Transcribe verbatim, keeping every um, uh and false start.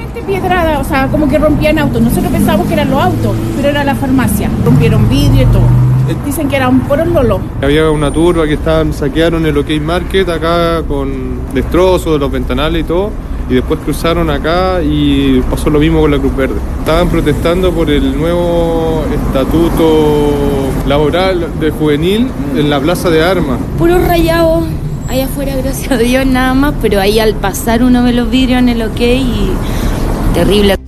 solamente piedrada, o sea, como que rompían autos. Nosotros pensábamos que eran los autos, pero era la farmacia. Rompieron vidrio y todo. Dicen que eran puros lolos. Había una turba que estaban, saquearon el OK Market acá con destrozos de los ventanales y todo. Y después cruzaron acá y pasó lo mismo con la Cruz Verde. Estaban protestando por el nuevo estatuto laboral de juvenil en la Plaza de Armas. Puros rayados allá afuera, gracias a Dios, nada más, pero ahí al pasar uno ve los vidrios en el OK y terrible.